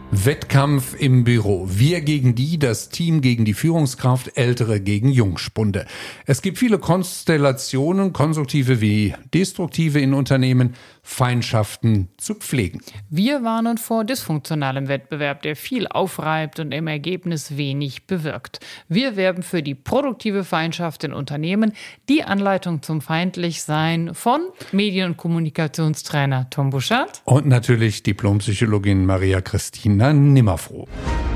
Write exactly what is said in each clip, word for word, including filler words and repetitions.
Wettkampf im Büro. Wir gegen die, das Team gegen die Führungskraft, Ältere gegen Jungspunde. Es gibt viele Konstellationen, konstruktive wie destruktive in Unternehmen, Feindschaften zu pflegen. Wir warnen vor dysfunktionalem Wettbewerb, der viel aufreibt und im Ergebnis wenig bewirkt. Wir werben für die produktive Feindschaft in Unternehmen, die Anleitung zum Feindlichsein von Medien- und Kommunikationstrainer Tom Buschardt Und natürlich Diplompsychologin Maria Christina Nimmerfroh.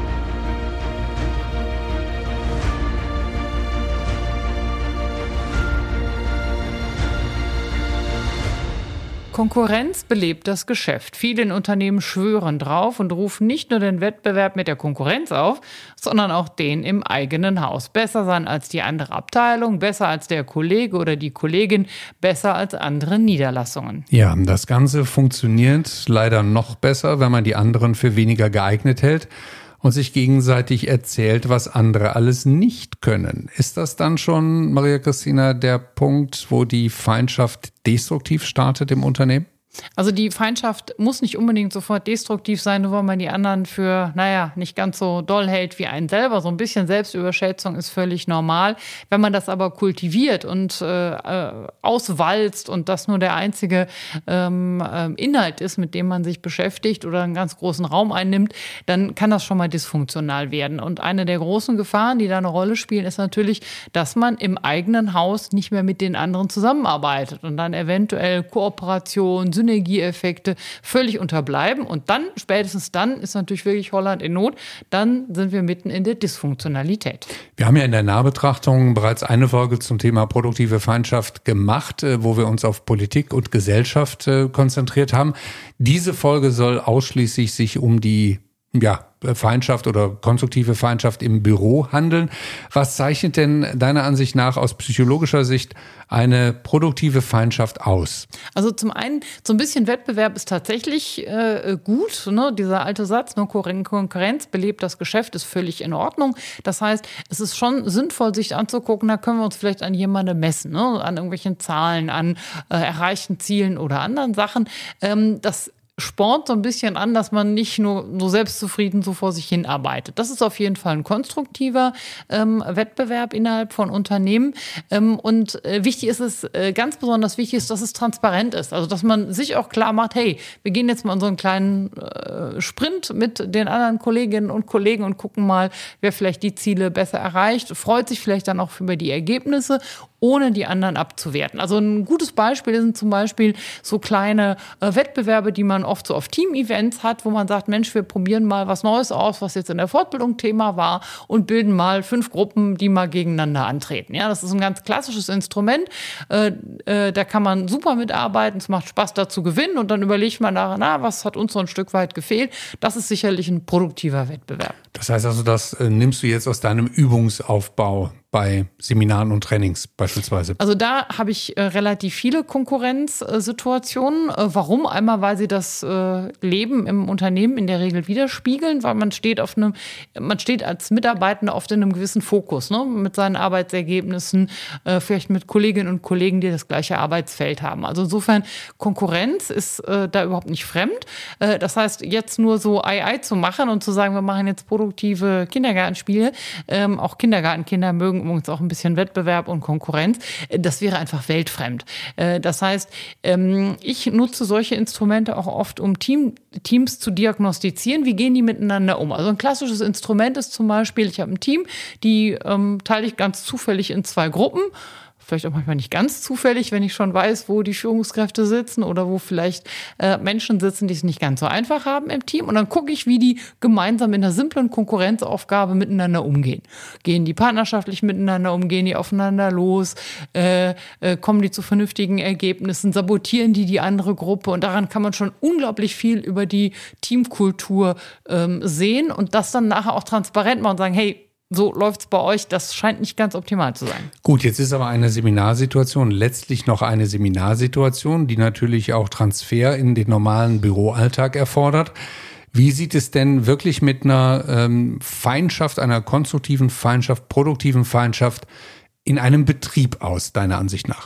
Konkurrenz belebt das Geschäft. Viele in Unternehmen schwören drauf und rufen nicht nur den Wettbewerb mit der Konkurrenz auf, sondern auch den im eigenen Haus. Besser sein als die andere Abteilung, besser als der Kollege oder die Kollegin, besser als andere Niederlassungen. Ja, das Ganze funktioniert leider noch besser, wenn man die anderen für weniger geeignet hält und sich gegenseitig erzählt, was andere alles nicht können. Ist das dann schon, Maria Christina, der Punkt, wo die Feindschaft destruktiv startet im Unternehmen? Also die Feindschaft muss nicht unbedingt sofort destruktiv sein, nur weil man die anderen für, naja, nicht ganz so doll hält wie einen selber. So ein bisschen Selbstüberschätzung ist völlig normal. Wenn man das aber kultiviert und äh, auswalzt und das nur der einzige ähm, äh, Inhalt ist, mit dem man sich beschäftigt oder einen ganz großen Raum einnimmt, dann kann das schon mal dysfunktional werden. Und eine der großen Gefahren, die da eine Rolle spielen, ist natürlich, dass man im eigenen Haus nicht mehr mit den anderen zusammenarbeitet und dann eventuell Kooperation, Synergieeffekte völlig unterbleiben. Und dann, spätestens dann, ist natürlich wirklich Holland in Not. Dann sind wir mitten in der Dysfunktionalität. Wir haben ja in der Nahbetrachtung bereits eine Folge zum Thema produktive Feindschaft gemacht, wo wir uns auf Politik und Gesellschaft konzentriert haben. Diese Folge soll ausschließlich sich um die ja, Feindschaft oder konstruktive Feindschaft im Büro handeln. Was zeichnet denn deiner Ansicht nach aus psychologischer Sicht eine produktive Feindschaft aus? Also zum einen, so ein bisschen Wettbewerb ist tatsächlich äh, gut. Ne? Dieser alte Satz, ne? Konkurrenz belebt das Geschäft, ist völlig in Ordnung. Das heißt, es ist schon sinnvoll, sich anzugucken, da können wir uns vielleicht an jemandem messen, ne? An irgendwelchen Zahlen, an äh, erreichten Zielen oder anderen Sachen. Ähm, das spornt so ein bisschen an, dass man nicht nur so selbstzufrieden so vor sich hin arbeitet. Das ist auf jeden Fall ein konstruktiver ähm, Wettbewerb innerhalb von Unternehmen. Ähm, und äh, wichtig ist es, äh, ganz besonders wichtig ist, dass es transparent ist. Also, dass man sich auch klar macht, hey, wir gehen jetzt mal in so einen kleinen äh, Sprint mit den anderen Kolleginnen und Kollegen und gucken mal, wer vielleicht die Ziele besser erreicht, freut sich vielleicht dann auch über die Ergebnisse, ohne die anderen abzuwerten. Also ein gutes Beispiel sind zum Beispiel so kleine äh, Wettbewerbe, die man oft so auf Team-Events hat, wo man sagt, Mensch, wir probieren mal was Neues aus, was jetzt in der Fortbildung Thema war und bilden mal fünf Gruppen, die mal gegeneinander antreten. Ja, das ist ein ganz klassisches Instrument. Äh, äh, da kann man super mitarbeiten. Es macht Spaß, da zu gewinnen und dann überlegt man nachher, na, was hat uns so ein Stück weit gefehlt? Das ist sicherlich ein produktiver Wettbewerb. Das heißt also, das äh, nimmst du jetzt aus deinem Übungsaufbau bei Seminaren und Trainings beispielsweise? Also da habe ich äh, relativ viele Konkurrenzsituationen. Äh, warum? Einmal, weil sie das äh, Leben im Unternehmen in der Regel widerspiegeln, weil man steht auf einem, man steht als Mitarbeitender oft in einem gewissen Fokus, ne? Mit seinen Arbeitsergebnissen, äh, vielleicht mit Kolleginnen und Kollegen, die das gleiche Arbeitsfeld haben. Also insofern, Konkurrenz ist äh, da überhaupt nicht fremd. Äh, das heißt, jetzt nur so Ei Ei zu machen und zu sagen, wir machen jetzt produktive Kindergartenspiele, ähm, auch Kindergartenkinder mögen übrigens auch ein bisschen Wettbewerb und Konkurrenz. Das wäre einfach weltfremd. Das heißt, ich nutze solche Instrumente auch oft, um Team, Teams zu diagnostizieren. Wie gehen die miteinander um? Also ein klassisches Instrument ist zum Beispiel, ich habe ein Team, die ähm, teile ich ganz zufällig in zwei Gruppen. Vielleicht auch manchmal nicht ganz zufällig, wenn ich schon weiß, wo die Führungskräfte sitzen oder wo vielleicht äh, Menschen sitzen, die es nicht ganz so einfach haben im Team. Und dann gucke ich, wie die gemeinsam in einer simplen Konkurrenzaufgabe miteinander umgehen. Gehen die partnerschaftlich miteinander um, gehen die aufeinander los, äh, äh, kommen die zu vernünftigen Ergebnissen, sabotieren die die andere Gruppe. Und daran kann man schon unglaublich viel über die Teamkultur ähm, sehen und das dann nachher auch transparent machen und sagen, hey, so läuft's bei euch, das scheint nicht ganz optimal zu sein. Gut, jetzt ist aber eine Seminarsituation letztlich noch eine Seminarsituation, die natürlich auch Transfer in den normalen Büroalltag erfordert. Wie sieht es denn wirklich mit einer ähm, Feindschaft, einer konstruktiven Feindschaft, produktiven Feindschaft in einem Betrieb aus, deiner Ansicht nach?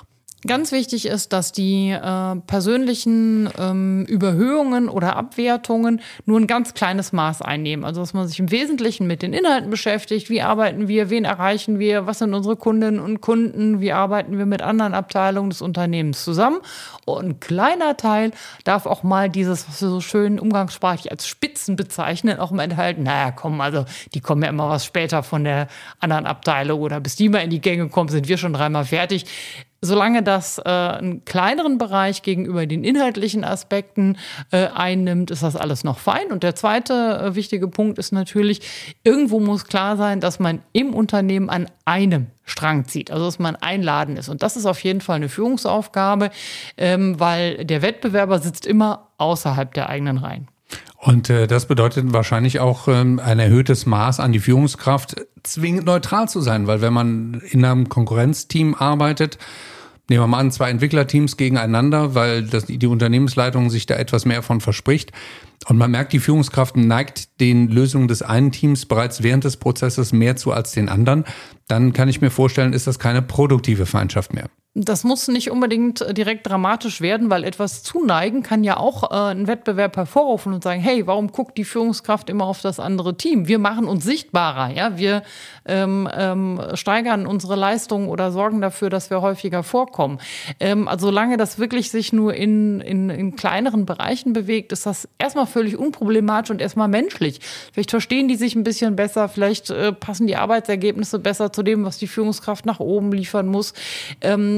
Ganz wichtig ist, dass die äh, persönlichen ähm, Überhöhungen oder Abwertungen nur ein ganz kleines Maß einnehmen. Also dass man sich im Wesentlichen mit den Inhalten beschäftigt. Wie arbeiten wir? Wen erreichen wir? Was sind unsere Kundinnen und Kunden? Wie arbeiten wir mit anderen Abteilungen des Unternehmens zusammen? Und ein kleiner Teil darf auch mal dieses, was wir so schön umgangssprachlich als Spitzen bezeichnen, auch mal enthalten. Naja, komm, also die kommen ja immer was später von der anderen Abteilung oder bis die mal in die Gänge kommen, sind wir schon dreimal fertig. Solange das äh, einen kleineren Bereich gegenüber den inhaltlichen Aspekten äh, einnimmt, ist das alles noch fein. Und der zweite äh, wichtige Punkt ist natürlich, irgendwo muss klar sein, dass man im Unternehmen an einem Strang zieht, also dass man einladen ist. Und das ist auf jeden Fall eine Führungsaufgabe, ähm, weil der Wettbewerber sitzt immer außerhalb der eigenen Reihen. Und äh, das bedeutet wahrscheinlich auch ähm, ein erhöhtes Maß an die Führungskraft, zwingend neutral zu sein, weil wenn man in einem Konkurrenzteam arbeitet, nehmen wir mal an, zwei Entwicklerteams gegeneinander, weil das, die Unternehmensleitung sich da etwas mehr von verspricht. Und man merkt, die Führungskraft neigt den Lösungen des einen Teams bereits während des Prozesses mehr zu als den anderen. Dann kann ich mir vorstellen, ist das keine produktive Feindschaft mehr. Das muss nicht unbedingt direkt dramatisch werden, weil etwas zuneigen kann ja auch äh, einen Wettbewerb hervorrufen und sagen, hey, warum guckt die Führungskraft immer auf das andere Team? Wir machen uns sichtbarer, ja, wir ähm, ähm, steigern unsere Leistungen oder sorgen dafür, dass wir häufiger vorkommen. Ähm, also solange das wirklich sich nur in, in, in kleineren Bereichen bewegt, ist das erstmal völlig unproblematisch und erstmal menschlich. Vielleicht verstehen die sich ein bisschen besser, vielleicht äh, passen die Arbeitsergebnisse besser zu dem, was die Führungskraft nach oben liefern muss. Ähm,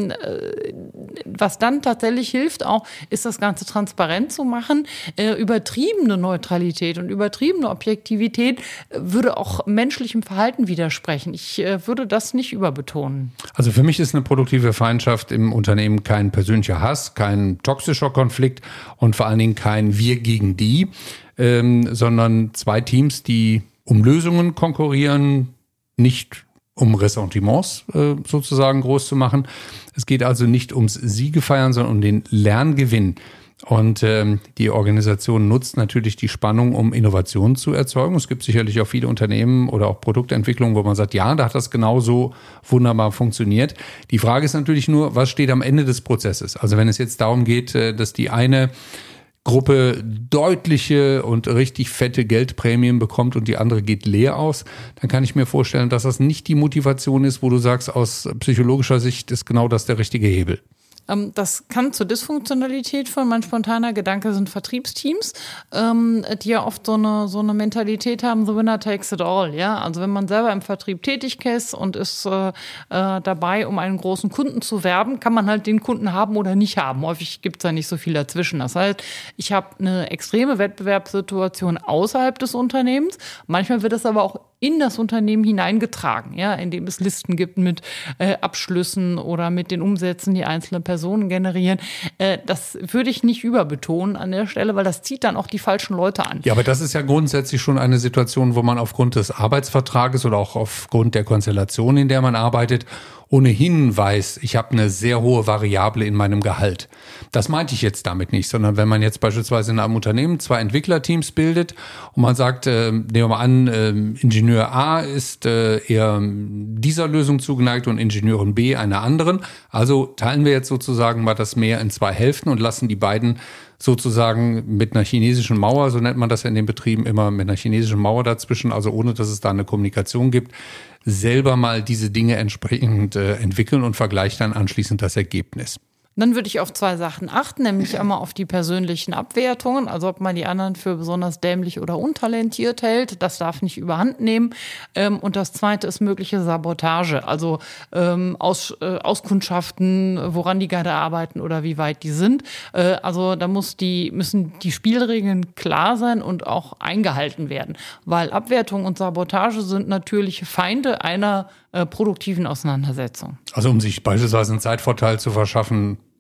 Was dann tatsächlich hilft auch, ist das Ganze transparent zu machen. Äh, übertriebene Neutralität und übertriebene Objektivität würde auch menschlichem Verhalten widersprechen. Ich äh, würde das nicht überbetonen. Also für mich ist eine produktive Feindschaft im Unternehmen kein persönlicher Hass, kein toxischer Konflikt und vor allen Dingen kein Wir gegen die, ähm, sondern zwei Teams, die um Lösungen konkurrieren, nicht um Ressentiments äh, sozusagen groß zu machen. Es geht also nicht ums Siege feiern, sondern um den Lerngewinn. Und ähm, die Organisation nutzt natürlich die Spannung, um Innovationen zu erzeugen. Es gibt sicherlich auch viele Unternehmen oder auch Produktentwicklungen, wo man sagt, ja, da hat das genauso wunderbar funktioniert. Die Frage ist natürlich nur, was steht am Ende des Prozesses? Also wenn es jetzt darum geht, dass die eine Gruppe deutliche und richtig fette Geldprämien bekommt und die andere geht leer aus, dann kann ich mir vorstellen, dass das nicht die Motivation ist, wo du sagst, aus psychologischer Sicht ist genau das der richtige Hebel. Das kann zur Dysfunktionalität führen. Mein spontaner Gedanke sind Vertriebsteams, die ja oft so eine, so eine Mentalität haben, the winner takes it all. Ja? Also wenn man selber im Vertrieb tätig ist und ist äh, dabei, um einen großen Kunden zu werben, kann man halt den Kunden haben oder nicht haben. Häufig gibt es da nicht so viel dazwischen. Das heißt, ich habe eine extreme Wettbewerbssituation außerhalb des Unternehmens. Manchmal wird das aber auch in das Unternehmen hineingetragen, ja, indem es Listen gibt mit äh, Abschlüssen oder mit den Umsätzen, die einzelne Personen generieren. Äh, das würde ich nicht überbetonen an der Stelle, weil das zieht dann auch die falschen Leute an. Ja, aber das ist ja grundsätzlich schon eine Situation, wo man aufgrund des Arbeitsvertrages oder auch aufgrund der Konstellation, in der man arbeitet, ohnehin weiß, ich habe eine sehr hohe Variable in meinem Gehalt. Das meinte ich jetzt damit nicht, sondern wenn man jetzt beispielsweise in einem Unternehmen zwei Entwicklerteams bildet und man sagt, äh, nehmen wir mal an, äh, Ingenieur A ist äh, eher dieser Lösung zugeneigt und Ingenieurin B einer anderen. Also teilen wir jetzt sozusagen mal das Meer in zwei Hälften und lassen die beiden sozusagen mit einer chinesischen Mauer, so nennt man das ja in den Betrieben immer, mit einer chinesischen Mauer dazwischen, also ohne, dass es da eine Kommunikation gibt, selber mal diese Dinge entsprechend äh, entwickeln und vergleicht dann anschließend das Ergebnis. Dann würde ich auf zwei Sachen achten, nämlich einmal auf die persönlichen Abwertungen, also ob man die anderen für besonders dämlich oder untalentiert hält, das darf nicht überhand nehmen. Und das zweite ist mögliche Sabotage, also Aus, Auskundschaften, woran die gerade arbeiten oder wie weit die sind. Also da muss die, müssen die Spielregeln klar sein und auch eingehalten werden, weil Abwertung und Sabotage sind natürliche Feinde einer produktiven Auseinandersetzung. Also um sich beispielsweise einen Zeitvorteil zu verschaffen,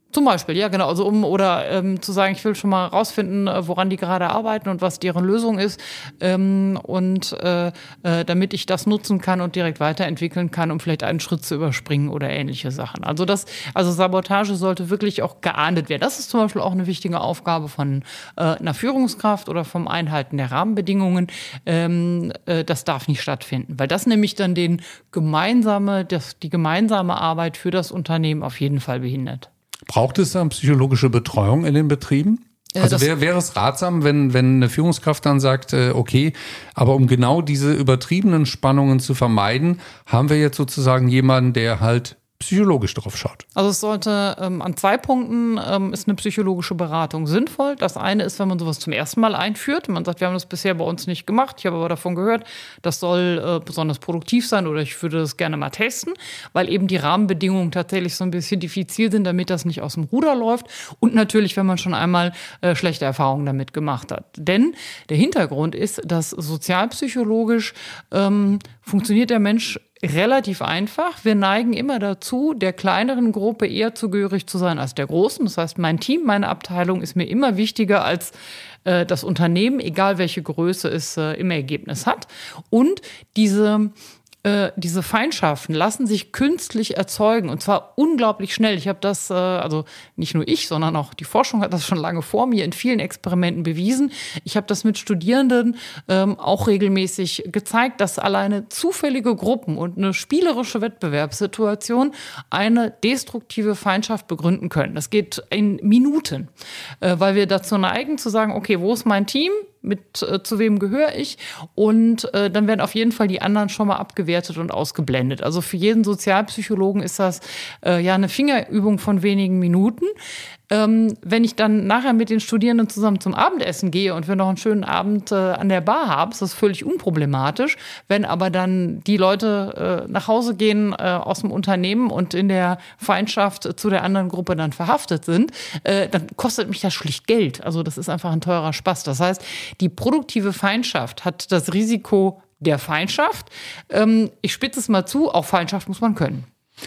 Zum Beispiel, ja genau, also um oder ähm, zu sagen, ich will schon mal rausfinden, woran die gerade arbeiten und was deren Lösung ist ähm, und äh, äh, damit ich das nutzen kann und direkt weiterentwickeln kann, um vielleicht einen Schritt zu überspringen oder ähnliche Sachen. Also das, also Sabotage sollte wirklich auch geahndet werden. Das ist zum Beispiel auch eine wichtige Aufgabe von äh, einer Führungskraft oder vom Einhalten der Rahmenbedingungen. Ähm, äh, das darf nicht stattfinden, weil das nämlich dann den gemeinsame, das, die gemeinsame Arbeit für das Unternehmen auf jeden Fall behindert. Braucht es dann psychologische Betreuung in den Betrieben? Also wäre wäre es ratsam, wenn wenn eine Führungskraft dann sagt, äh, okay, aber um genau diese übertriebenen Spannungen zu vermeiden, haben wir jetzt sozusagen jemanden, der halt psychologisch drauf schaut. Also es sollte ähm, an zwei Punkten ähm, ist eine psychologische Beratung sinnvoll. Das eine ist, wenn man sowas zum ersten Mal einführt. Man sagt, wir haben das bisher bei uns nicht gemacht. Ich habe aber davon gehört, das soll äh, besonders produktiv sein oder ich würde das gerne mal testen, weil eben die Rahmenbedingungen tatsächlich so ein bisschen diffizil sind, damit das nicht aus dem Ruder läuft. Und natürlich, wenn man schon einmal äh, schlechte Erfahrungen damit gemacht hat. Denn der Hintergrund ist, dass sozialpsychologisch ähm, funktioniert der Mensch relativ einfach. Wir neigen immer dazu, der kleineren Gruppe eher zugehörig zu sein als der großen. Das heißt, mein Team, meine Abteilung ist mir immer wichtiger als äh, das Unternehmen, egal welche Größe es äh, im Ergebnis hat. Und diese äh, diese Feindschaften lassen sich künstlich erzeugen und zwar unglaublich schnell. Ich habe das, äh, also nicht nur ich, sondern auch die Forschung hat das schon lange vor mir in vielen Experimenten bewiesen. Ich habe das mit Studierenden ähm, auch regelmäßig gezeigt, dass alleine zufällige Gruppen und eine spielerische Wettbewerbssituation eine destruktive Feindschaft begründen können. Das geht in Minuten, äh, weil wir dazu neigen zu sagen, okay, wo ist mein Team? Mit äh, zu wem gehöre ich? Und äh, dann werden auf jeden Fall die anderen schon mal abgewertet und ausgeblendet. Also für jeden Sozialpsychologen ist das äh, ja eine Fingerübung von wenigen Minuten. Ähm, wenn ich dann nachher mit den Studierenden zusammen zum Abendessen gehe und wir noch einen schönen Abend äh, an der Bar haben, ist das völlig unproblematisch. Wenn aber dann die Leute äh, nach Hause gehen äh, aus dem Unternehmen und in der Feindschaft zu der anderen Gruppe dann verhaftet sind, äh, dann kostet mich das schlicht Geld. Also das ist einfach ein teurer Spaß. Das heißt, die produktive Feindschaft hat das Risiko der Feindschaft. Ähm, ich spitze es mal zu, auch Feindschaft muss man können.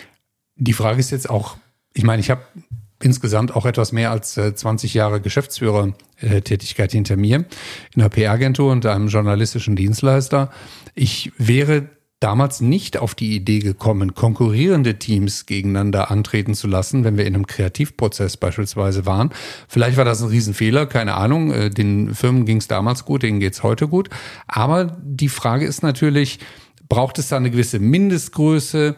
Die Frage ist jetzt auch, ich meine, ich habe insgesamt auch etwas mehr als äh, zwanzig Jahre Geschäftsführertätigkeit hinter mir in einer P R-Agentur und einem journalistischen Dienstleister. Ich wäre damals nicht auf die Idee gekommen, konkurrierende Teams gegeneinander antreten zu lassen, wenn wir in einem Kreativprozess beispielsweise waren. Vielleicht war das ein Riesenfehler, keine Ahnung. Den Firmen ging es damals gut, denen geht es heute gut. Aber die Frage ist natürlich, braucht es da eine gewisse Mindestgröße?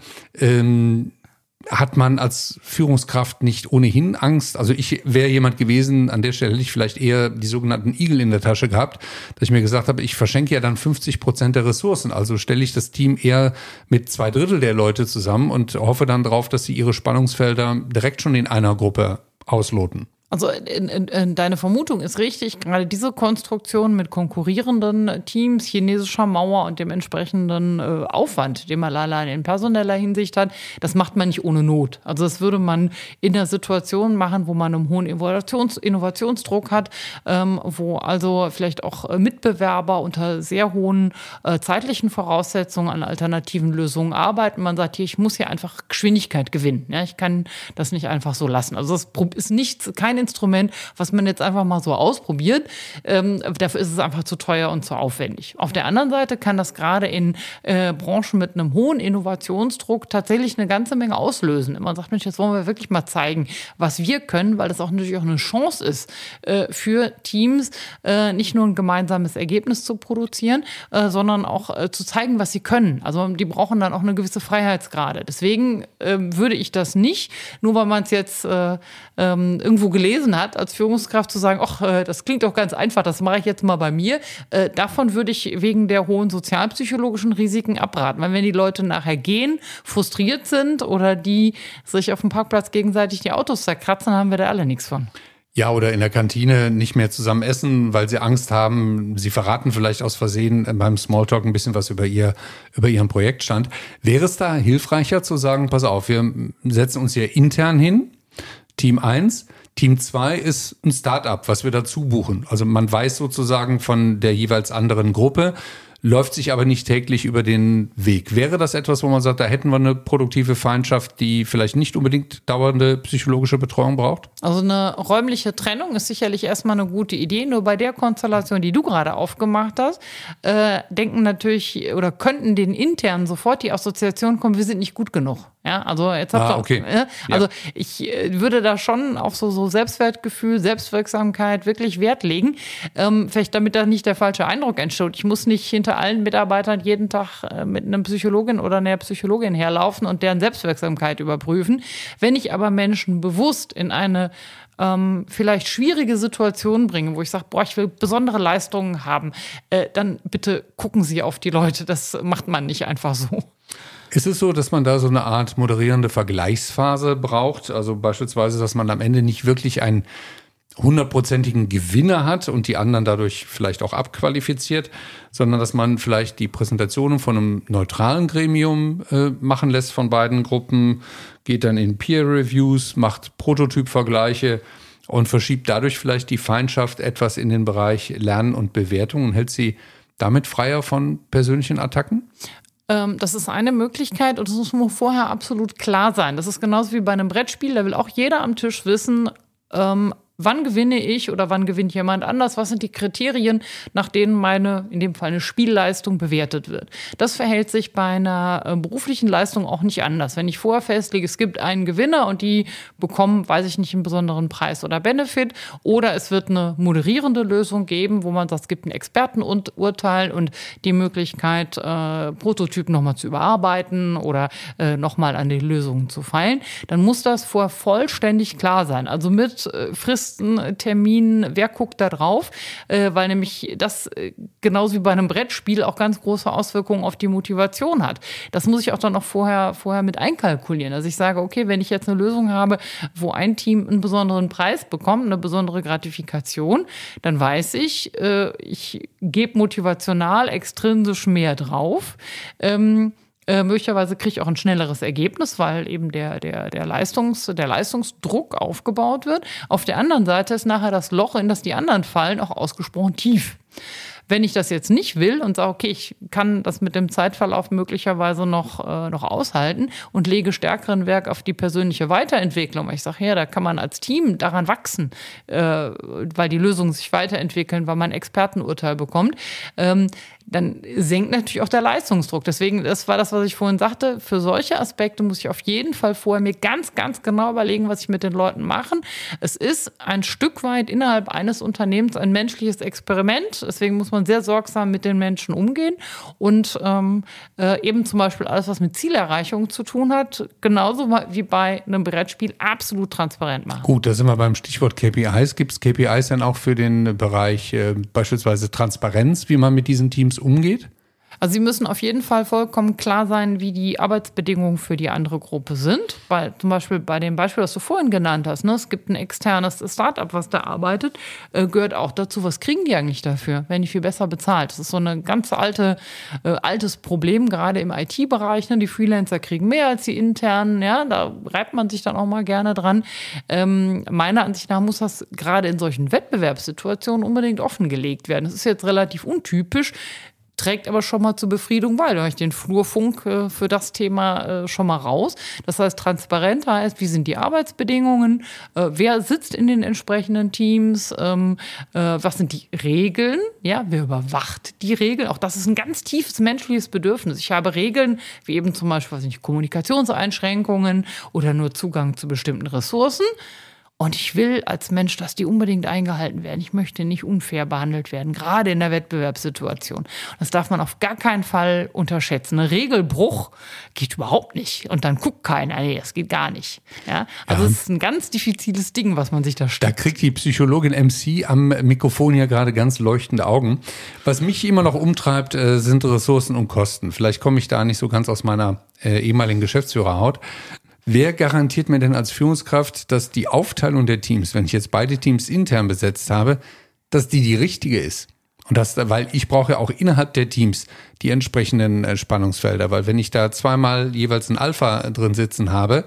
Ähm, Hat man als Führungskraft nicht ohnehin Angst? Also ich wäre jemand gewesen, an der Stelle hätte ich vielleicht eher die sogenannten Igel in der Tasche gehabt, dass ich mir gesagt habe, ich verschenke ja dann fünfzig Prozent der Ressourcen. Also stelle ich das Team eher mit zwei Drittel der Leute zusammen und hoffe dann drauf, dass sie ihre Spannungsfelder direkt schon in einer Gruppe ausloten. Also in, in, in deine Vermutung ist richtig, gerade diese Konstruktion mit konkurrierenden Teams, chinesischer Mauer und dem entsprechenden äh, Aufwand, den man allein in personeller Hinsicht hat, das macht man nicht ohne Not. Also das würde man in der Situation machen, wo man einen hohen Innovations- Innovationsdruck hat, ähm, wo also vielleicht auch Mitbewerber unter sehr hohen äh, zeitlichen Voraussetzungen an alternativen Lösungen arbeiten. Man sagt hier, ich muss hier einfach Geschwindigkeit gewinnen. Ja, ich kann das nicht einfach so lassen. Also das ist nicht kein Instrument, was man jetzt einfach mal so ausprobiert. Ähm, dafür ist es einfach zu teuer und zu aufwendig. Auf der anderen Seite kann das gerade in äh, Branchen mit einem hohen Innovationsdruck tatsächlich eine ganze Menge auslösen. Man sagt, Mensch, jetzt wollen wir wirklich mal zeigen, was wir können, weil das auch natürlich auch eine Chance ist äh, für Teams, äh, nicht nur ein gemeinsames Ergebnis zu produzieren, äh, sondern auch äh, zu zeigen, was sie können. Also die brauchen dann auch eine gewisse Freiheitsgrade. Deswegen äh, würde ich das nicht, nur weil man es jetzt äh, ähm, irgendwo gelesen hat, als Führungskraft zu sagen, ach, äh, das klingt doch ganz einfach, das mache ich jetzt mal bei mir. Äh, davon würde ich wegen der hohen sozialpsychologischen Risiken abraten. Weil wenn die Leute nachher gehen, frustriert sind oder die sich auf dem Parkplatz gegenseitig die Autos zerkratzen, haben wir da alle nichts von. Ja, oder in der Kantine nicht mehr zusammen essen, weil sie Angst haben, sie verraten vielleicht aus Versehen beim Smalltalk ein bisschen was über ihr, über ihren Projektstand. Wäre es da hilfreicher zu sagen, pass auf, wir setzen uns hier intern hin, Team eins, Team zwei ist ein Start-up, was wir dazu buchen. Also man weiß sozusagen von der jeweils anderen Gruppe, läuft sich aber nicht täglich über den Weg. Wäre das etwas, wo man sagt, da hätten wir eine produktive Feindschaft, die vielleicht nicht unbedingt dauernde psychologische Betreuung braucht? Also eine räumliche Trennung ist sicherlich erstmal eine gute Idee. Nur bei der Konstellation, die du gerade aufgemacht hast, äh, denken natürlich oder könnten den intern sofort die Assoziation kommen, wir sind nicht gut genug. Ja, also jetzt habt ah, ihr, okay. äh, also ja. ich äh, würde da schon auf so, so Selbstwertgefühl, Selbstwirksamkeit wirklich Wert legen. Ähm, vielleicht damit da nicht der falsche Eindruck entsteht. Ich muss nicht hinter allen Mitarbeitern jeden Tag äh, mit einem Psychologin oder einer Psychologin herlaufen und deren Selbstwirksamkeit überprüfen. Wenn ich aber Menschen bewusst in eine ähm, vielleicht schwierige Situation bringe, wo ich sage, boah, ich will besondere Leistungen haben, äh, dann bitte gucken Sie auf die Leute. Das macht man nicht einfach so. Ist es so, dass man da so eine Art moderierende Vergleichsphase braucht? Also beispielsweise, dass man am Ende nicht wirklich einen hundertprozentigen Gewinner hat und die anderen dadurch vielleicht auch abqualifiziert, sondern dass man vielleicht die Präsentationen von einem neutralen Gremium äh, machen lässt von beiden Gruppen, geht dann in Peer-Reviews, macht Prototypvergleiche und verschiebt dadurch vielleicht die Feindschaft etwas in den Bereich Lernen und Bewertung und hält sie damit freier von persönlichen Attacken? Das ist eine Möglichkeit und das muss vorher absolut klar sein. Das ist genauso wie bei einem Brettspiel, da will auch jeder am Tisch wissen, ähm, wann gewinne ich oder wann gewinnt jemand anders? Was sind die Kriterien, nach denen meine, in dem Fall eine Spielleistung bewertet wird? Das verhält sich bei einer äh, beruflichen Leistung auch nicht anders. Wenn ich vorher festlege, es gibt einen Gewinner und die bekommen, weiß ich nicht, einen besonderen Preis oder Benefit, oder es wird eine moderierende Lösung geben, wo man sagt, es gibt ein Expertenurteil und die Möglichkeit, äh, Prototypen nochmal zu überarbeiten oder äh, nochmal an die Lösungen zu feilen, dann muss das vorher vollständig klar sein. Also mit äh, Frist Termin, wer guckt da drauf, äh, weil nämlich das äh, genauso wie bei einem Brettspiel auch ganz große Auswirkungen auf die Motivation hat. Das muss ich auch dann noch vorher, vorher mit einkalkulieren. Also ich sage, okay, wenn ich jetzt eine Lösung habe, wo ein Team einen besonderen Preis bekommt, eine besondere Gratifikation, dann weiß ich, äh, ich gebe motivational extrinsisch mehr drauf. Ähm, Äh, möglicherweise kriege ich auch ein schnelleres Ergebnis, weil eben der, der, der, Leistungs, der Leistungsdruck aufgebaut wird. Auf der anderen Seite ist nachher das Loch, in das die anderen fallen, auch ausgesprochen tief. Wenn ich das jetzt nicht will und sage, okay, ich kann das mit dem Zeitverlauf möglicherweise noch, äh, noch aushalten und lege stärkeren Wert auf die persönliche Weiterentwicklung. Ich sage, ja, da kann man als Team daran wachsen, äh, weil die Lösungen sich weiterentwickeln, weil man ein Expertenurteil bekommt. Ähm, dann senkt natürlich auch der Leistungsdruck. Deswegen, das war das, was ich vorhin sagte, für solche Aspekte muss ich auf jeden Fall vorher mir ganz, ganz genau überlegen, was ich mit den Leuten mache. Es ist ein Stück weit innerhalb eines Unternehmens ein menschliches Experiment. Deswegen muss man sehr sorgsam mit den Menschen umgehen und ähm, äh, eben zum Beispiel alles, was mit Zielerreichung zu tun hat, genauso wie bei einem Brettspiel absolut transparent machen. Gut, da sind wir beim Stichwort K P Is. Gibt es K P Is dann auch für den Bereich äh, beispielsweise Transparenz, wie man mit diesen Teams umgeht? Also sie müssen auf jeden Fall vollkommen klar sein, wie die Arbeitsbedingungen für die andere Gruppe sind. Weil zum Beispiel bei dem Beispiel, das du vorhin genannt hast, ne, es gibt ein externes Startup, was da arbeitet, äh, gehört auch dazu, was kriegen die eigentlich dafür? Werden die viel besser bezahlt? Das ist so ein ganz alte, äh, altes Problem, gerade im I T-Bereich. Ne? Die Freelancer kriegen mehr als die internen, ja, da reibt man sich dann auch mal gerne dran. Ähm, meiner Ansicht nach muss das gerade in solchen Wettbewerbssituationen unbedingt offengelegt werden. Das ist jetzt relativ untypisch, trägt aber schon mal zur Befriedung bei. Da habe ich den Flurfunk äh, für das Thema äh, schon mal raus. Das heißt, transparent heißt, wie sind die Arbeitsbedingungen, äh, wer sitzt in den entsprechenden Teams, ähm, äh, was sind die Regeln, ja, wer überwacht die Regeln. Auch das ist ein ganz tiefes menschliches Bedürfnis. Ich habe Regeln, wie eben zum Beispiel weiß nicht, Kommunikationseinschränkungen oder nur Zugang zu bestimmten Ressourcen. Und ich will als Mensch, dass die unbedingt eingehalten werden. Ich möchte nicht unfair behandelt werden, gerade in der Wettbewerbssituation. Das darf man auf gar keinen Fall unterschätzen. Ein Regelbruch geht überhaupt nicht. Und dann guckt keiner, nee, das geht gar nicht. Ja? Also es ja. ist ein ganz diffiziles Ding, was man sich da stellt. Da kriegt die Psychologin M C am Mikrofon ja gerade ganz leuchtende Augen. Was mich immer noch umtreibt, sind Ressourcen und Kosten. Vielleicht komme ich da nicht so ganz aus meiner äh, ehemaligen Geschäftsführerhaut. Wer garantiert mir denn als Führungskraft, dass die Aufteilung der Teams, wenn ich jetzt beide Teams intern besetzt habe, dass die die richtige ist? Und das, weil ich brauche ja auch innerhalb der Teams die entsprechenden Spannungsfelder, weil wenn ich da zweimal jeweils ein Alpha drin sitzen habe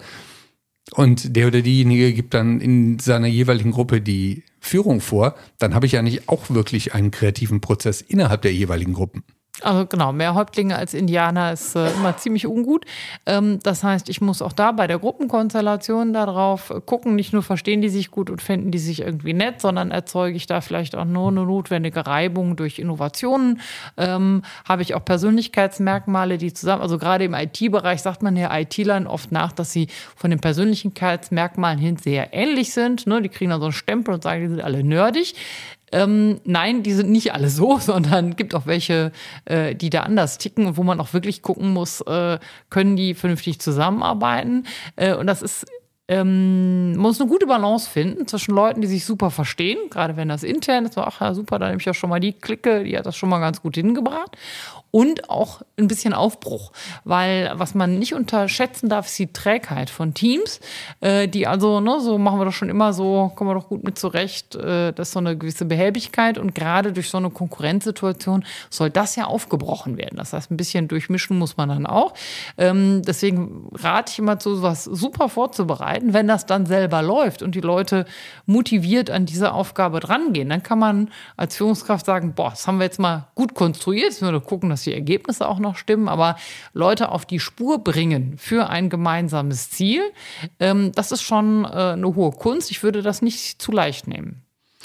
und der oder diejenige gibt dann in seiner jeweiligen Gruppe die Führung vor, dann habe ich ja nicht auch wirklich einen kreativen Prozess innerhalb der jeweiligen Gruppen. Also genau, mehr Häuptlinge als Indianer ist äh, immer ziemlich ungut. Ähm, das heißt, ich muss auch da bei der Gruppenkonstellation darauf gucken, nicht nur verstehen die sich gut und finden die sich irgendwie nett, sondern erzeuge ich da vielleicht auch nur eine notwendige Reibung durch Innovationen. Ähm, habe ich auch Persönlichkeitsmerkmale, die zusammen, also gerade im I T-Bereich sagt man ja I T-Lern oft nach, dass sie von den Persönlichkeitsmerkmalen hin sehr ähnlich sind. Ne? Die kriegen dann so einen Stempel und sagen, die sind alle nerdig. Ähm, nein, die sind nicht alle so, sondern es gibt auch welche, äh, die da anders ticken und wo man auch wirklich gucken muss, äh, können die vernünftig zusammenarbeiten. Äh, und das ist, ähm, man muss eine gute Balance finden zwischen Leuten, die sich super verstehen, gerade wenn das intern ist, ach ja super, da nehme ich ja schon mal die Clique, die hat das schon mal ganz gut hingebracht. Und auch ein bisschen Aufbruch, weil was man nicht unterschätzen darf, ist die Trägheit von Teams, äh, die also, ne, so machen wir doch schon immer so, kommen wir doch gut mit zurecht, äh, das ist so eine gewisse Behäbigkeit und gerade durch so eine Konkurrenzsituation soll das ja aufgebrochen werden. Das heißt, ein bisschen durchmischen muss man dann auch. Ähm, deswegen rate ich immer zu, sowas super vorzubereiten, wenn das dann selber läuft und die Leute motiviert an diese Aufgabe drangehen, dann kann man als Führungskraft sagen, boah, das haben wir jetzt mal gut konstruiert, jetzt müssen wir gucken, dass die Ergebnisse auch noch stimmen, aber Leute auf die Spur bringen für ein gemeinsames Ziel, ähm, das ist schon äh, eine hohe Kunst. Ich würde das nicht zu leicht nehmen.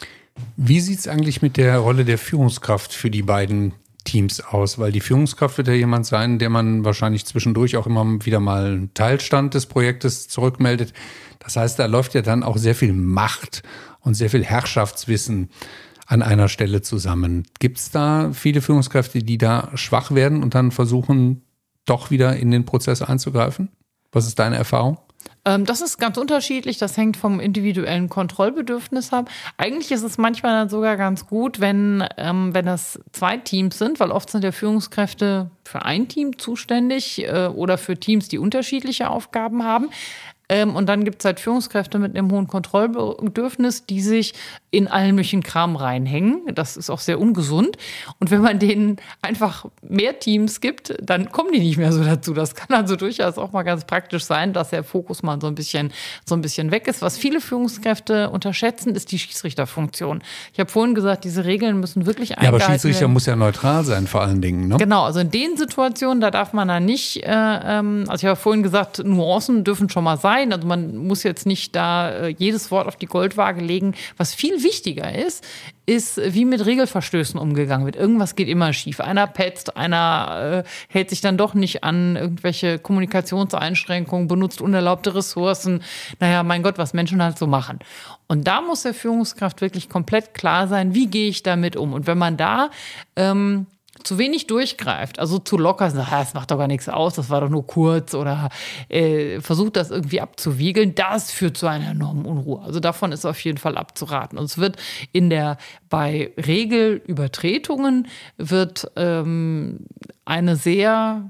Wie sieht es eigentlich mit der Rolle der Führungskraft für die beiden Teams aus? Weil die Führungskraft wird ja jemand sein, der man wahrscheinlich zwischendurch auch immer wieder mal einen Teilstand des Projektes zurückmeldet. Das heißt, da läuft ja dann auch sehr viel Macht und sehr viel Herrschaftswissen an einer Stelle zusammen. Gibt es da viele Führungskräfte, die da schwach werden und dann versuchen, doch wieder in den Prozess einzugreifen? Was ist deine Erfahrung? Ähm, das ist ganz unterschiedlich. Das hängt vom individuellen Kontrollbedürfnis ab. Eigentlich ist es manchmal dann sogar ganz gut, wenn, ähm, wenn das zwei Teams sind, weil oft sind ja Führungskräfte für ein Team zuständig äh, oder für Teams, die unterschiedliche Aufgaben haben. Ähm, und dann gibt es halt Führungskräfte mit einem hohen Kontrollbedürfnis, die sich in allen möglichen Kram reinhängen. Das ist auch sehr ungesund. Und wenn man denen einfach mehr Teams gibt, dann kommen die nicht mehr so dazu. Das kann also durchaus auch mal ganz praktisch sein, dass der Fokus mal so ein bisschen, so ein bisschen weg ist. Was viele Führungskräfte unterschätzen, ist die Schiedsrichterfunktion. Ich habe vorhin gesagt, diese Regeln müssen wirklich eingehalten werden. Ja, aber Schiedsrichter muss ja neutral sein vor allen Dingen, ne? Genau, also in den Situationen, da darf man dann nicht, äh, ähm, also ich habe vorhin gesagt, Nuancen dürfen schon mal sein. Also man muss jetzt nicht da äh, jedes Wort auf die Goldwaage legen. Was viel wichtiger ist, ist, wie mit Regelverstößen umgegangen wird. Irgendwas geht immer schief. Einer petzt, einer äh, hält sich dann doch nicht an irgendwelche Kommunikationseinschränkungen, benutzt unerlaubte Ressourcen. Naja, mein Gott, was Menschen halt so machen. Und da muss der Führungskraft wirklich komplett klar sein, wie gehe ich damit um? Und wenn man da ähm, zu wenig durchgreift, also zu locker sagt, das macht doch gar nichts aus, das war doch nur kurz oder äh, versucht das irgendwie abzuwiegeln, das führt zu einer enormen Unruhe. Also davon ist auf jeden Fall abzuraten. Und es wird in der, bei Regelübertretungen wird ähm, eine sehr,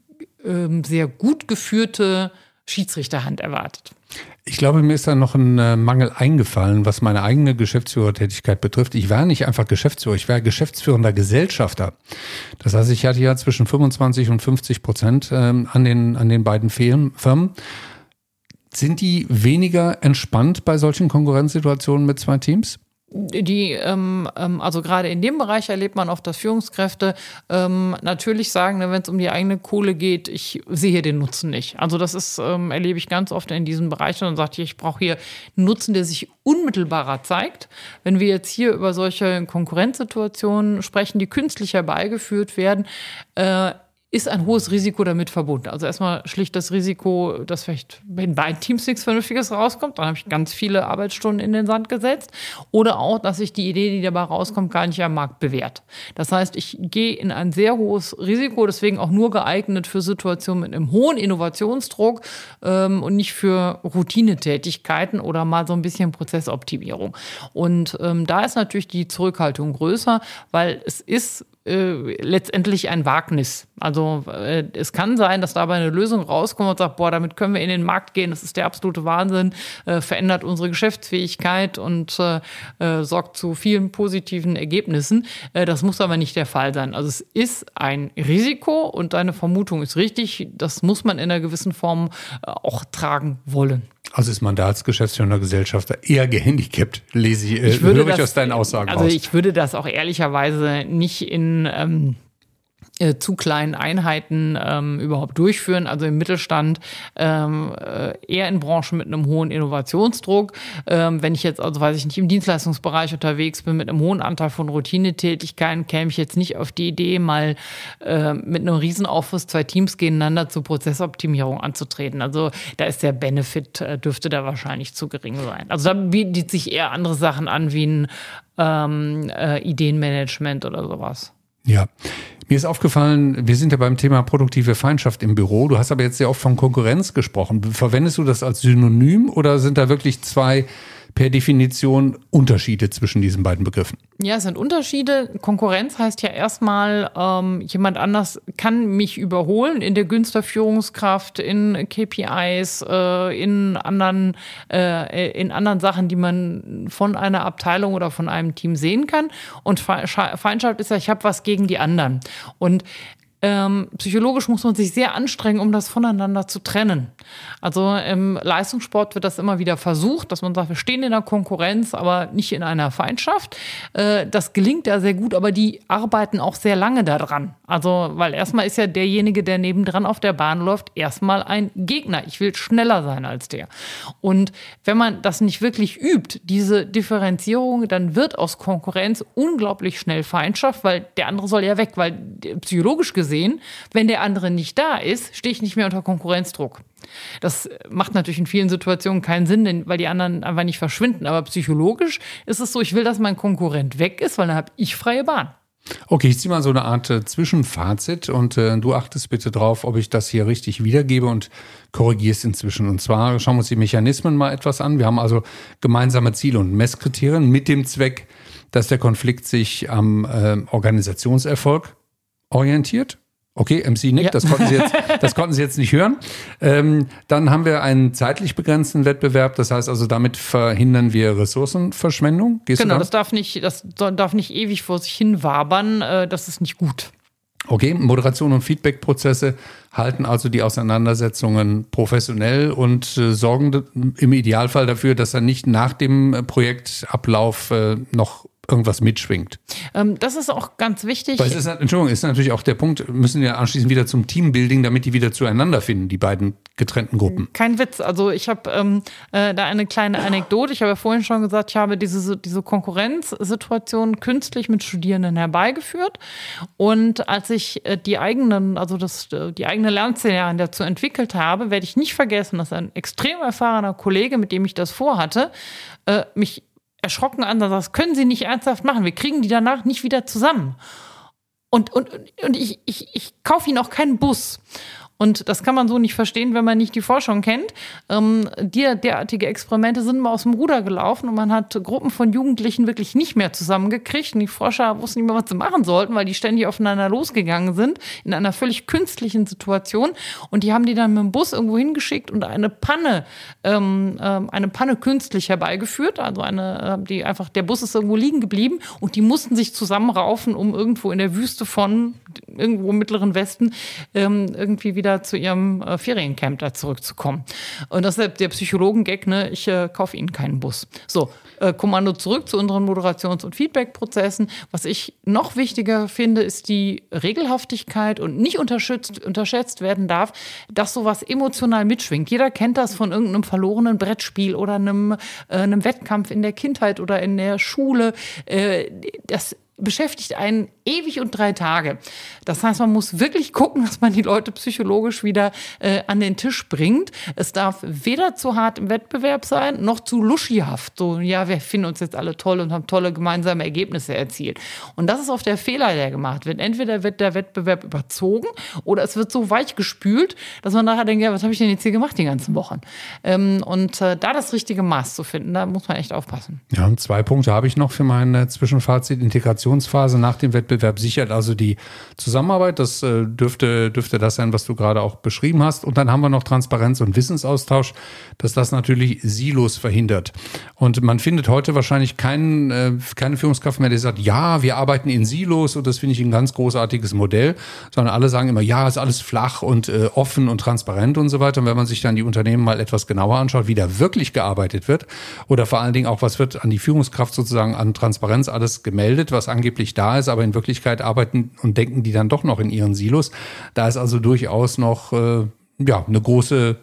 ähm, sehr gut geführte Schiedsrichterhand erwartet. Ich glaube, mir ist da noch ein äh, Mangel eingefallen, was meine eigene Geschäftsführertätigkeit betrifft. Ich war nicht einfach Geschäftsführer, ich war geschäftsführender Gesellschafter. Das heißt, ich hatte ja zwischen fünfundzwanzig und fünfzig Prozent ähm, an den, an den beiden Firmen. Sind die weniger entspannt bei solchen Konkurrenzsituationen mit zwei Teams? Die, ähm, also gerade in dem Bereich erlebt man oft, dass Führungskräfte ähm, natürlich sagen, wenn es um die eigene Kohle geht, ich sehe den Nutzen nicht. Also das ist, ähm, erlebe ich ganz oft in diesem Bereich und sagt, ich brauche hier einen Nutzen, der sich unmittelbarer zeigt. Wenn wir jetzt hier über solche Konkurrenzsituationen sprechen, die künstlich herbeigeführt werden, äh, ist ein hohes Risiko damit verbunden. Also erstmal schlicht das Risiko, dass vielleicht bei beiden Teams nichts Vernünftiges rauskommt. Dann habe ich ganz viele Arbeitsstunden in den Sand gesetzt. Oder auch, dass sich die Idee, die dabei rauskommt, gar nicht am Markt bewährt. Das heißt, ich gehe in ein sehr hohes Risiko, deswegen auch nur geeignet für Situationen mit einem hohen Innovationsdruck ähm, und nicht für Routinetätigkeiten oder mal so ein bisschen Prozessoptimierung. Und ähm, da ist natürlich die Zurückhaltung größer, weil es ist Äh, letztendlich ein Wagnis. Also äh, es kann sein, dass dabei eine Lösung rauskommt und sagt, boah, damit können wir in den Markt gehen, das ist der absolute Wahnsinn, äh, verändert unsere Geschäftsfähigkeit und äh, äh, sorgt zu vielen positiven Ergebnissen. Äh, das muss aber nicht der Fall sein. Also es ist ein Risiko und deine Vermutung ist richtig, das muss man in einer gewissen Form äh, auch tragen wollen. Also ist man da als geschäftsführender Gesellschafter eher gehandicapt, lese ich, äh, ich höre das, ich aus deinen Aussagen also raus. Ich würde das auch ehrlicherweise nicht in, ähm, zu kleinen Einheiten ähm, überhaupt durchführen, also im Mittelstand ähm, eher in Branchen mit einem hohen Innovationsdruck. Ähm, wenn ich jetzt, also weiß ich nicht, im Dienstleistungsbereich unterwegs bin mit einem hohen Anteil von Routinetätigkeiten, käme ich jetzt nicht auf die Idee, mal äh, mit einem Riesenaufriss zwei Teams gegeneinander zur Prozessoptimierung anzutreten. Also da ist der Benefit, äh, dürfte da wahrscheinlich zu gering sein. Also da bietet sich eher andere Sachen an, wie ein ähm, äh, Ideenmanagement oder sowas. Ja, mir ist aufgefallen, wir sind ja beim Thema produktive Feindschaft im Büro. Du hast aber jetzt sehr oft von Konkurrenz gesprochen. Verwendest du das als Synonym oder sind da wirklich zwei per Definition Unterschiede zwischen diesen beiden Begriffen? Ja, es sind Unterschiede. Konkurrenz heißt ja erstmal, ähm, jemand anders kann mich überholen in der Gunst der Führungskraft, in K P Is, äh, in anderen, äh, in anderen Sachen, die man von einer Abteilung oder von einem Team sehen kann. Und Feindschaft ist ja, ich habe was gegen die anderen. Und Ähm, psychologisch muss man sich sehr anstrengen, um das voneinander zu trennen. Also im Leistungssport wird das immer wieder versucht, dass man sagt, wir stehen in der Konkurrenz, aber nicht in einer Feindschaft. Äh, das gelingt ja sehr gut, aber die arbeiten auch sehr lange daran. Also, weil erstmal ist ja derjenige, der nebendran auf der Bahn läuft, erstmal ein Gegner. Ich will schneller sein als der. Und wenn man das nicht wirklich übt, diese Differenzierung, dann wird aus Konkurrenz unglaublich schnell Feindschaft, weil der andere soll ja weg, weil psychologisch gesehen, wenn der andere nicht da ist, stehe ich nicht mehr unter Konkurrenzdruck. Das macht natürlich in vielen Situationen keinen Sinn, denn, weil die anderen einfach nicht verschwinden. Aber psychologisch ist es so, ich will, dass mein Konkurrent weg ist, weil dann habe ich freie Bahn. Okay, ich ziehe mal so eine Art äh, Zwischenfazit und äh, du achtest bitte drauf, ob ich das hier richtig wiedergebe und korrigierst inzwischen. Und zwar schauen wir uns die Mechanismen mal etwas an. Wir haben also gemeinsame Ziele und Messkriterien mit dem Zweck, dass der Konflikt sich am äh, Organisationserfolg orientiert. Okay, M C nickt, ja. das, konnten Sie jetzt, das konnten Sie jetzt nicht hören. Ähm, dann haben wir einen zeitlich begrenzten Wettbewerb. Das heißt also, damit verhindern wir Ressourcenverschwendung. Gehst genau, du das darf nicht, das darf nicht ewig vor sich hin wabern. Äh, das ist nicht gut. Okay, Moderation und Feedbackprozesse halten also die Auseinandersetzungen professionell und äh, sorgen im Idealfall dafür, dass er nicht nach dem Projektablauf äh, noch irgendwas mitschwingt. Ähm, das ist auch ganz wichtig. Weil es ist, Entschuldigung, ist natürlich auch der Punkt, müssen ja anschließend wieder zum Teambuilding, damit die wieder zueinander finden, die beiden getrennten Gruppen. Kein Witz. Also ich habe ähm, äh, da eine kleine Anekdote. Ich habe ja vorhin schon gesagt, ich habe diese, diese Konkurrenzsituation künstlich mit Studierenden herbeigeführt. Und als ich äh, die eigenen, also das, die eigene Lernszenarien dazu entwickelt habe, werde ich nicht vergessen, dass ein extrem erfahrener Kollege, mit dem ich das vorhatte, äh, mich erschrocken an, das können Sie nicht ernsthaft machen. Wir kriegen die danach nicht wieder zusammen. Und, und, und ich, ich, ich kaufe Ihnen auch keinen Bus. Und das kann man so nicht verstehen, wenn man nicht die Forschung kennt. Ähm, die, derartige Experimente sind mal aus dem Ruder gelaufen und man hat Gruppen von Jugendlichen wirklich nicht mehr zusammengekriegt. Und die Forscher wussten nicht mehr, was sie machen sollten, weil die ständig aufeinander losgegangen sind in einer völlig künstlichen Situation. Und die haben die dann mit dem Bus irgendwo hingeschickt und eine Panne, ähm, eine Panne künstlich herbeigeführt. Also eine, die einfach, der Bus ist irgendwo liegen geblieben und die mussten sich zusammenraufen, um irgendwo in der Wüste von irgendwo im Mittleren Westen ähm, irgendwie wieder zu ihrem äh, Feriencamp da zurückzukommen. Und das ist der Psychologen-Gag, ne? Ich äh, kaufe Ihnen keinen Bus. So, äh, Kommando zurück zu unseren Moderations- und Feedback-Prozessen. Was ich noch wichtiger finde, ist die Regelhaftigkeit und nicht unterschätzt, unterschätzt werden darf, dass sowas emotional mitschwingt. Jeder kennt das von irgendeinem verlorenen Brettspiel oder einem, äh, einem Wettkampf in der Kindheit oder in der Schule. Äh, das beschäftigt einen ewig und drei Tage. Das heißt, man muss wirklich gucken, dass man die Leute psychologisch wieder äh, an den Tisch bringt. Es darf weder zu hart im Wettbewerb sein, noch zu luschihaft. So, ja, wir finden uns jetzt alle toll und haben tolle gemeinsame Ergebnisse erzielt. Und das ist oft der Fehler, der gemacht wird. Entweder wird der Wettbewerb überzogen oder es wird so weich gespült, dass man nachher denkt, ja, was habe ich denn jetzt hier gemacht die ganzen Wochen? Ähm, und äh, da das richtige Maß zu finden, da muss man echt aufpassen. Ja, und zwei Punkte habe ich noch für mein Zwischenfazit. Integrationsphase nach dem Wettbewerb sichert also die Zusammenarbeit. Das äh, dürfte, dürfte das sein, was du gerade auch beschrieben hast. Und dann haben wir noch Transparenz und Wissensaustausch, dass das natürlich Silos verhindert. Und man findet heute wahrscheinlich keinen, äh, keine Führungskraft mehr, der sagt, ja, wir arbeiten in Silos und das finde ich ein ganz großartiges Modell, sondern alle sagen immer, ja, ist alles flach und äh, offen und transparent und so weiter. Und wenn man sich dann die Unternehmen mal etwas genauer anschaut, wie da wirklich gearbeitet wird oder vor allen Dingen auch, was wird an die Führungskraft sozusagen an Transparenz alles gemeldet, was angeblich da ist, aber in Wirklichkeit arbeiten und denken die dann doch noch in ihren Silos. Da ist also durchaus noch äh, ja, eine große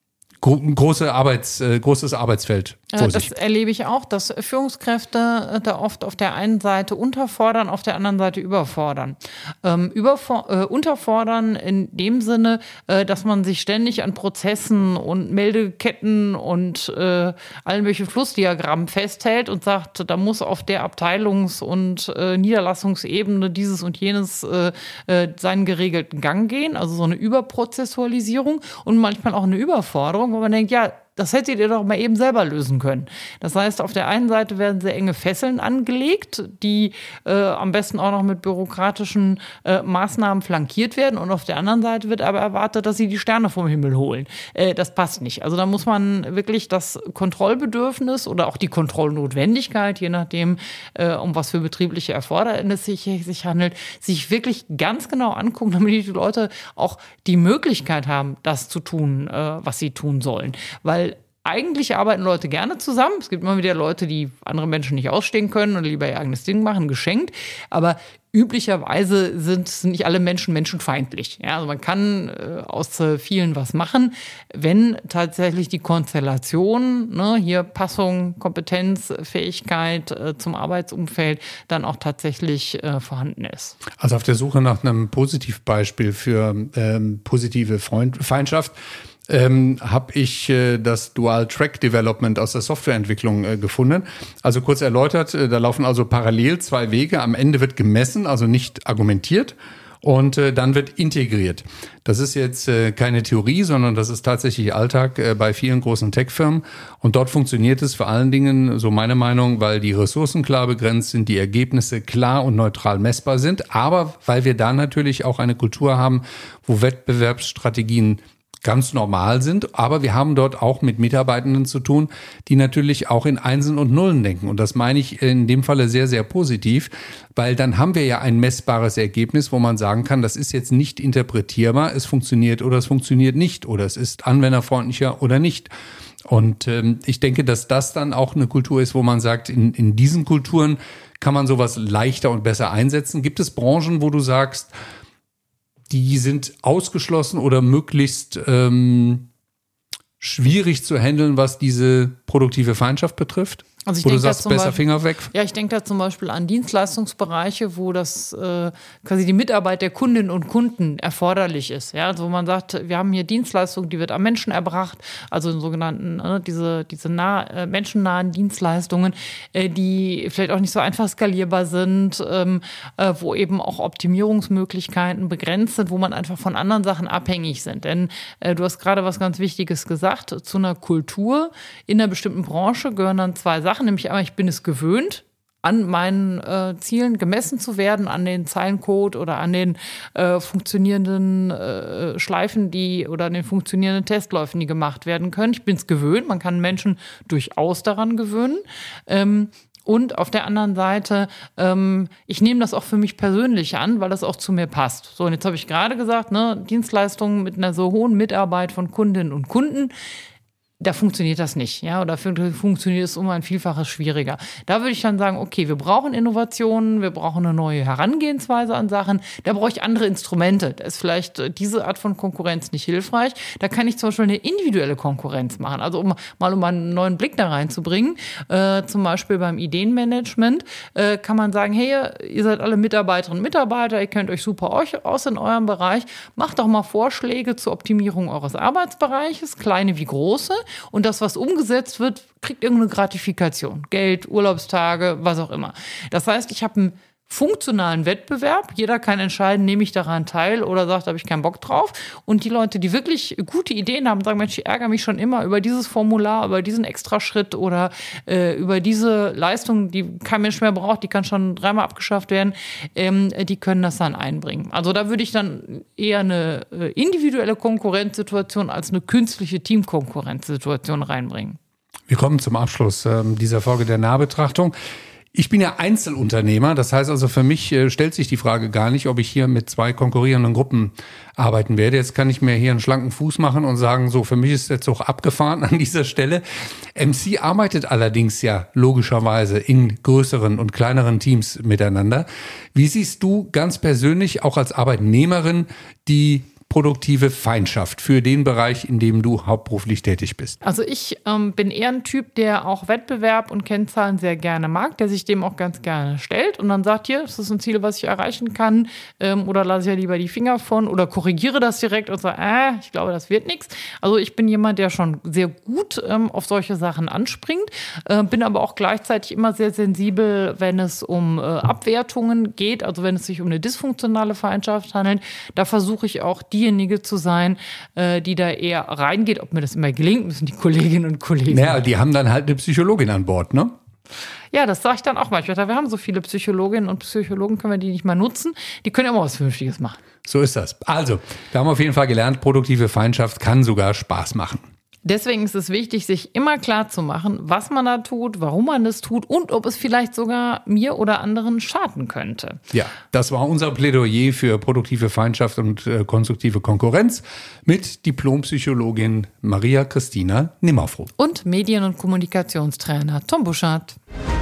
Große Arbeits, äh, großes Arbeitsfeld vor das sich. erlebe ich auch, dass Führungskräfte da oft auf der einen Seite unterfordern, auf der anderen Seite überfordern. Ähm, überfor- äh, unterfordern in dem Sinne, äh, dass man sich ständig an Prozessen und Meldeketten und äh, allen möglichen Flussdiagrammen festhält und sagt, da muss auf der Abteilungs- und äh, Niederlassungsebene dieses und jenes äh, äh, seinen geregelten Gang gehen. Also so eine Überprozessualisierung und manchmal auch eine Überforderung, wo man denkt, ja, das hättet ihr doch mal eben selber lösen können. Das heißt, auf der einen Seite werden sehr enge Fesseln angelegt, die äh, am besten auch noch mit bürokratischen äh, Maßnahmen flankiert werden. Und auf der anderen Seite wird aber erwartet, dass sie die Sterne vom Himmel holen. Äh, das passt nicht. Also da muss man wirklich das Kontrollbedürfnis oder auch die Kontrollnotwendigkeit, je nachdem, äh, um was für betriebliche Erfordernisse sich, sich handelt, sich wirklich ganz genau angucken, damit die Leute auch die Möglichkeit haben, das zu tun, äh, was sie tun sollen. Weil eigentlich arbeiten Leute gerne zusammen. Es gibt immer wieder Leute, die andere Menschen nicht ausstehen können und lieber ihr eigenes Ding machen, geschenkt. Aber üblicherweise sind nicht alle Menschen menschenfeindlich. Ja, also man kann äh, aus äh, vielen was machen, wenn tatsächlich die Konstellation, ne, hier Passung, Kompetenz, Fähigkeit äh, zum Arbeitsumfeld dann auch tatsächlich äh, vorhanden ist. Also auf der Suche nach einem Positivbeispiel für ähm, positive Freund- Feindschaft Ähm, habe ich äh, das Dual Track Development aus der Softwareentwicklung äh, gefunden. Also kurz erläutert, äh, da laufen also parallel zwei Wege. Am Ende wird gemessen, also nicht argumentiert. Und äh, dann wird integriert. Das ist jetzt äh, keine Theorie, sondern das ist tatsächlich Alltag äh, bei vielen großen Tech-Firmen. Und dort funktioniert es vor allen Dingen, so meine Meinung, weil die Ressourcen klar begrenzt sind, die Ergebnisse klar und neutral messbar sind, aber weil wir da natürlich auch eine Kultur haben, wo Wettbewerbsstrategien ganz normal sind, aber wir haben dort auch mit Mitarbeitenden zu tun, die natürlich auch in Einsen und Nullen denken. Und das meine ich in dem Falle sehr, sehr positiv, weil dann haben wir ja ein messbares Ergebnis, wo man sagen kann, das ist jetzt nicht interpretierbar, es funktioniert oder es funktioniert nicht oder es ist anwenderfreundlicher oder nicht. Und ähm, ich denke, dass das dann auch eine Kultur ist, wo man sagt, in, in diesen Kulturen kann man sowas leichter und besser einsetzen. Gibt es Branchen, wo du sagst, die sind ausgeschlossen oder möglichst ähm, schwierig zu handeln, was diese produktive Feindschaft betrifft? Also ich wo du denke sagst, zum besser Beispiel, Finger weg? Ja, ich denke da zum Beispiel an Dienstleistungsbereiche, wo das äh, quasi die Mitarbeit der Kundinnen und Kunden erforderlich ist. Ja, also wo man sagt, wir haben hier Dienstleistung, die wird am Menschen erbracht, also in sogenannten, äh, diese, diese nah, äh, menschennahen Dienstleistungen, äh, die vielleicht auch nicht so einfach skalierbar sind, ähm, äh, wo eben auch Optimierungsmöglichkeiten begrenzt sind, wo man einfach von anderen Sachen abhängig sind. Denn äh, du hast gerade was ganz Wichtiges gesagt, zu einer Kultur in einer bestimmten Branche gehören dann zwei Sachen. Nämlich einmal, ich bin es gewöhnt, an meinen äh, Zielen gemessen zu werden, an den Zeilencode oder an den äh, funktionierenden äh, Schleifen, die oder an den funktionierenden Testläufen, die gemacht werden können. Ich bin es gewöhnt, man kann Menschen durchaus daran gewöhnen. Ähm, Und auf der anderen Seite, ähm, ich nehme das auch für mich persönlich an, weil das auch zu mir passt. So, und jetzt habe ich gerade gesagt, ne, Dienstleistungen mit einer so hohen Mitarbeit von Kundinnen und Kunden, da funktioniert das nicht, ja, oder funktioniert es um ein Vielfaches schwieriger. Da würde ich dann sagen, okay, wir brauchen Innovationen, wir brauchen eine neue Herangehensweise an Sachen, da brauche ich andere Instrumente. Da ist vielleicht diese Art von Konkurrenz nicht hilfreich. Da kann ich zum Beispiel eine individuelle Konkurrenz machen, also um mal um einen neuen Blick da reinzubringen, äh, zum Beispiel beim Ideenmanagement, äh, kann man sagen, hey, ihr seid alle Mitarbeiterinnen und Mitarbeiter, ihr kennt euch super aus in eurem Bereich, macht doch mal Vorschläge zur Optimierung eures Arbeitsbereiches, kleine wie große. Und das, was umgesetzt wird, kriegt irgendeine Gratifikation. Geld, Urlaubstage, was auch immer. Das heißt, ich habe einen funktionalen Wettbewerb. Jeder kann entscheiden, nehme ich daran teil oder sagt, da habe ich keinen Bock drauf. Und die Leute, die wirklich gute Ideen haben, sagen, Mensch, ich ärgere mich schon immer über dieses Formular, über diesen Extraschritt oder äh, über diese Leistung, die kein Mensch mehr braucht, die kann schon dreimal abgeschafft werden, ähm, die können das dann einbringen. Also da würde ich dann eher eine äh, individuelle Konkurrenzsituation als eine künstliche Teamkonkurrenzsituation reinbringen. Wir kommen zum Abschluss äh, dieser Folge der Nahbetrachtung. Ich bin ja Einzelunternehmer, das heißt also für mich äh, stellt sich die Frage gar nicht, ob ich hier mit zwei konkurrierenden Gruppen arbeiten werde. Jetzt kann ich mir hier einen schlanken Fuß machen und sagen, so, für mich ist der Zug abgefahren an dieser Stelle. M C arbeitet allerdings ja logischerweise in größeren und kleineren Teams miteinander. Wie siehst du ganz persönlich, auch als Arbeitnehmerin, die produktive Feindschaft für den Bereich, in dem du hauptberuflich tätig bist? Also ich ähm, bin eher ein Typ, der auch Wettbewerb und Kennzahlen sehr gerne mag, der sich dem auch ganz gerne stellt und dann sagt, hier, das ist ein Ziel, was ich erreichen kann, ähm, oder lasse ich ja lieber die Finger von oder korrigiere das direkt und sage, äh, ich glaube, das wird nichts. Also ich bin jemand, der schon sehr gut ähm, auf solche Sachen anspringt, äh, bin aber auch gleichzeitig immer sehr sensibel, wenn es um äh, Abwertungen geht, also wenn es sich um eine dysfunktionale Feindschaft handelt. Da versuche ich auch diejenige zu sein, äh, die da eher reingeht. Ob mir das immer gelingt, müssen die Kolleginnen und Kollegen. Naja, die haben dann halt eine Psychologin an Bord, ne? Ja, das sage ich dann auch manchmal. Wir haben so viele Psychologinnen und Psychologen, können wir die nicht mal nutzen. Die können immer was Vernünftiges machen. So ist das. Also, wir haben auf jeden Fall gelernt, produktive Feindschaft kann sogar Spaß machen. Deswegen ist es wichtig, sich immer klar zu machen, was man da tut, warum man das tut und ob es vielleicht sogar mir oder anderen schaden könnte. Ja, das war unser Plädoyer für produktive Feindschaft und äh, konstruktive Konkurrenz mit Diplompsychologin Maria Christina Nimmerfroh. Und Medien- und Kommunikationstrainer Tom Buschardt.